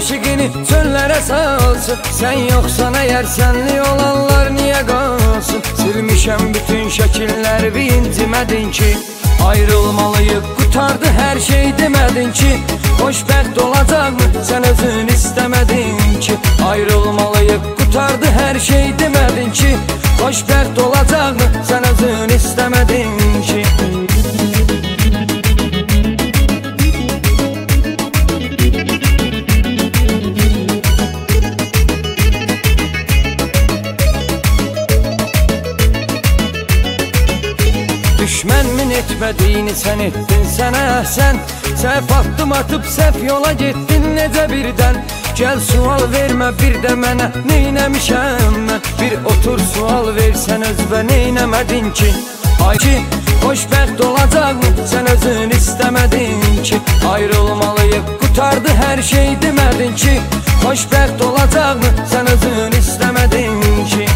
aşıqini çöllərə salsın. Sən yoxsan əgər sənli olanlar niyə qalsın? Silmişəm bütün şəkilləri incimədin ki, ayrılmalıyıq qutardı hər şey demədin ki, xoşbəxt olacaqmı sən özün istəmədin ki, ayrılmalıyıq qutardı hər şey demədin ki, xoşbəxt olacaqmı sən özün istəmədin ki. Düşmənmin etmədiyini sən etdin sənə əhsən. Səhv addım atıb səhv yola getdin necə birdən. Gəl sual vermə bir də mənə neynəmişəm mən. Bir otur sual versən özbə neynəmədin ki, ay ki, xoşbəxt olacaqmı sən özün istəmədin ki, ayrılmalıyıq qutardı hər şey demədin ki, xoşbəxt olacaqmı sən özün istəmədin ki.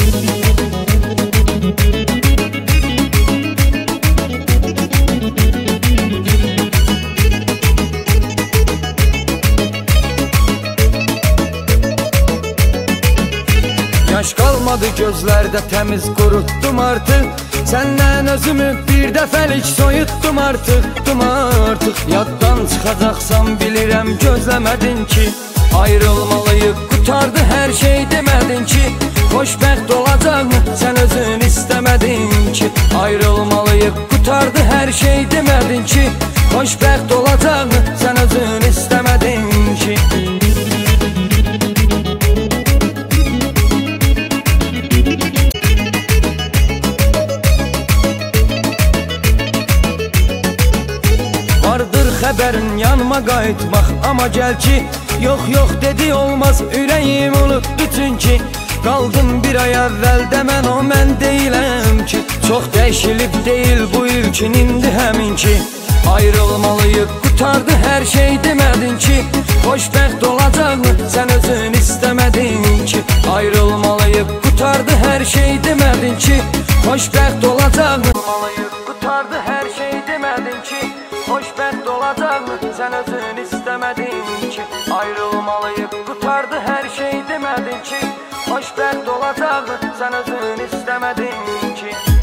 Yaş qalmadı gözlərdə təmiz qurutdum artıq. Səndən özümü bir dəfəlik soyutdum artıq. Yaddan çıxacaqsam bilirəm gözləmədin ki, ayrılmalıyıq qutardı hər şey demədin ki, xoşbəxt olacaqmı sən özün istəmədin ki, ayrılmalıyıq qutardı hər şey demədin ki, xoşbəxt olacaqmı sən özün istəmədin ki. Vardır xəbərin yanıma qayıtmaq, amma gəl ki, yox yox dedi olmaz, ürəyim unutdu çünki, qaldım bir ay əvvəldə mən o mən deyiləm ki, çox dəyişilib deyil bu ilkin indi həmin ki, ayrılmalıyıq qutardı hər şey demədin ki, xoşbəxt olacaqmı sən özün istəmədin ki, ayrılmalıyıq qutardı hər şey demədin ki, xoşbəxt olacaqmı qutardı hər şey demədin ki, xoşbəxt olacaqmı sən özün istəmədin ki, ayrılmalıyıq qutardı hər şey demədin ki, xoşbəxt olacaqmı sən özün istəmədin ki.